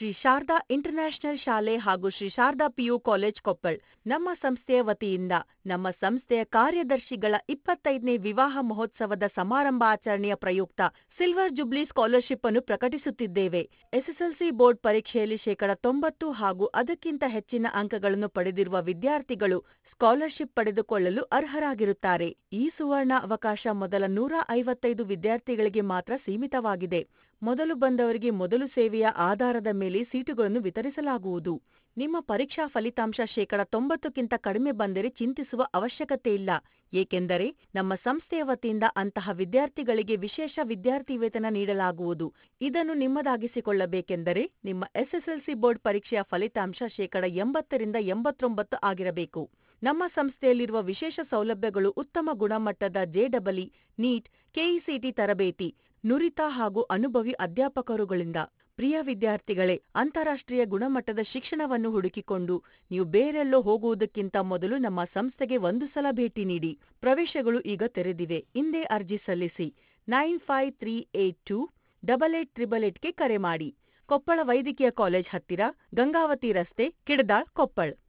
Shri Sharada international ಶಾಲೆ ಹಾಗೂ Shri Sharada PU college Koppal ನಮ್ಮ ಸಂಸ್ಥೆಯ ವತಿಯಿಂದ ನಮ್ಮ ಸಂಸ್ಥೆಯ ಕಾರ್ಯದರ್ಶಿಗಳ 25ನೇ ವಿವಾಹ ಮಹೋತ್ಸವದ ಸಮಾರಂಭಾಚರಣೆಯ ಪ್ರಯುಕ್ತ ಸಿಲ್ವರ್ ಜುಬ್ಲಿ ಸ್ಕಾಲರ್ಶಿಪ್ ಅನ್ನು ಪ್ರಕಟಿಸುತ್ತಿದ್ದೇವೆ. ಎಸ್ಎಸ್ಎಲ್ಸಿ ಬೋರ್ಡ್ ಪರೀಕ್ಷೆಯಲ್ಲಿ 90% ಹಾಗೂ ಅದಕ್ಕಿಂತ ಹೆಚ್ಚಿನ ಅಂಕಗಳನ್ನು ಪಡೆದಿರುವ ವಿದ್ಯಾರ್ಥಿಗಳು ಸ್ಕಾಲರ್ಶಿಪ್ ಪಡೆದುಕೊಳ್ಳಲು ಅರ್ಹರಾಗಿರುತ್ತಾರೆ. ಈ ಸುವರ್ಣ ಅವಕಾಶ ಮೊದಲ 155 ವಿದ್ಯಾರ್ಥಿಗಳಿಗೆ ಮಾತ್ರ ಸೀಮಿತವಾಗಿದೆ. ಮೊದಲು ಬಂದವರಿಗೆ ಮೊದಲು ಸೇವೆಯ ಆಧಾರದ ಮೇಲೆ ಸೀಟುಗಳನ್ನು ವಿತರಿಸಲಾಗುವುದು. ನಿಮ್ಮ ಪರೀಕ್ಷಾ ಫಲಿತಾಂಶ 90ಕ್ಕಿಂತ ಕಡಿಮೆ ಬಂದರೆ ಚಿಂತಿಸುವ ಅವಶ್ಯಕತೆಯಿಲ್ಲ. ಏಕೆಂದರೆ ನಮ್ಮ ಸಂಸ್ಥೆಯ ವತಿಯಿಂದ ಅಂತಹ ವಿದ್ಯಾರ್ಥಿಗಳಿಗೆ ವಿಶೇಷ ವಿದ್ಯಾರ್ಥಿ ವೇತನ ನೀಡಲಾಗುವುದು. ಇದನ್ನು ನಿಮ್ಮದಾಗಿಸಿಕೊಳ್ಳಬೇಕೆಂದರೆ ನಿಮ್ಮ ಎಸ್ಎಸ್ಎಲ್ಸಿ ಬೋರ್ಡ್ ಪರೀಕ್ಷೆಯ ಫಲಿತಾಂಶ 80ರಿಂದ 89 ಆಗಿರಬೇಕು. ನಮ್ಮ ಸಂಸ್ಥೆಯಲ್ಲಿರುವ ವಿಶೇಷ ಸೌಲಭ್ಯಗಳು ಉತ್ತಮ ಗುಣಮಟ್ಟದ ಜೆಇಇ, ನೀಟ್, ಕೆಇಸಿಟಿ ತರಬೇತಿ, ನುರಿತ ಹಾಗೂ ಅನುಭವಿ ಅಧ್ಯಾಪಕರುಗಳಿಂದ. ಪ್ರಿಯ ವಿದ್ಯಾರ್ಥಿಗಳೇ, ಅಂತಾರಾಷ್ಟ್ರೀಯ ಗುಣಮಟ್ಟದ ಶಿಕ್ಷಣವನ್ನು ಹುಡುಕಿಕೊಂಡು ನೀವು ಬೇರೆಲ್ಲೋ ಹೋಗುವುದಕ್ಕಿಂತ ಮೊದಲು ನಮ್ಮ ಸಂಸ್ಥೆಗೆ ಒಂದು ಸಲ ಭೇಟಿ ನೀಡಿ. ಪ್ರವೇಶಗಳು ಈಗ ತೆರೆದಿವೆ. ಇಂದೇ ಅರ್ಜಿ ಸಲ್ಲಿಸಿ. 9538288888ಗೆ ಕರೆ ಮಾಡಿ. ಕೊಪ್ಪಳ ವೈದ್ಯಕೀಯ ಕಾಲೇಜ್ ಹತ್ತಿರ, ಗಂಗಾವತಿ ರಸ್ತೆ, ಕಿಡದಾಳ್, ಕೊಪ್ಪಳ್.